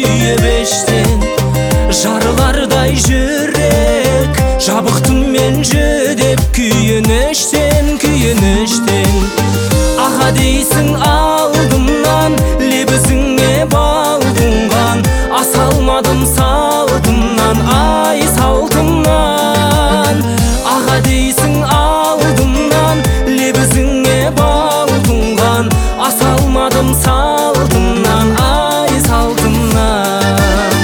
сүйе бештен. Жарылардай жүрек жабықтым мен жүдеп, күйініштен, күйініштен. Аға дейсің алдымнан, лебізіңе балдыңған, аса алмадым салтымнан, ай салтымнан. Аға дейсің алдымнан, лебізіңе балдыңған, аса алмадым салтымнан, ай салтымнан.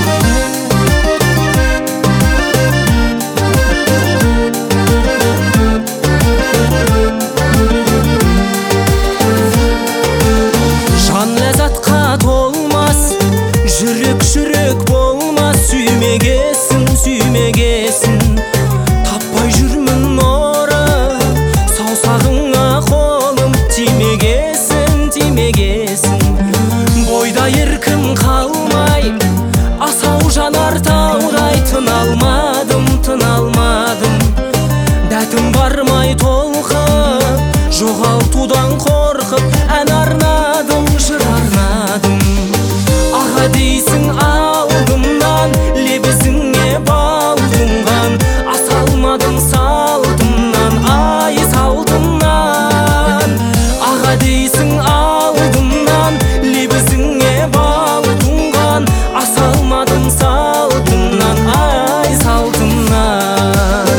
Жан ләззатқа толмас, жүрек жүрек болмас, сүймегесін, сүймегесін. Таппай жүрмін ора, саусағыңа қолым тимегесін, тимегесін. Бойда еркін қалмай, асау жанар таудай, тына алмадым, тына алмадым. Дәтім бармай толқып, жоғалтудан қорқып, ән арнадым, жыр арнадым. Аға дейсің алдымнан, лебізіңе балдыңған, аса алмадым салтымнан, ай салтымнан. Аға дейсің алдымнан, лебізіңе балдыңған, аса алмадым салтымнан, ай салтымнан.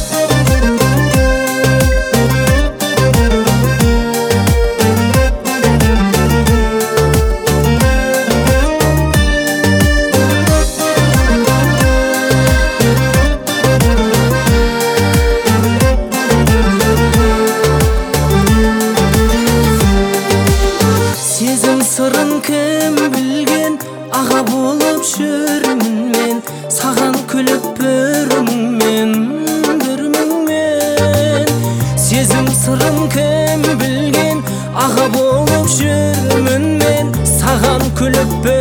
Сезім сырын кім білген, аға болып жүрмін мен, саған күліп бір мұңмен, бір мұңмен. Сезім сырын кім білген, аға болып жүрмін мен, саған күліп бір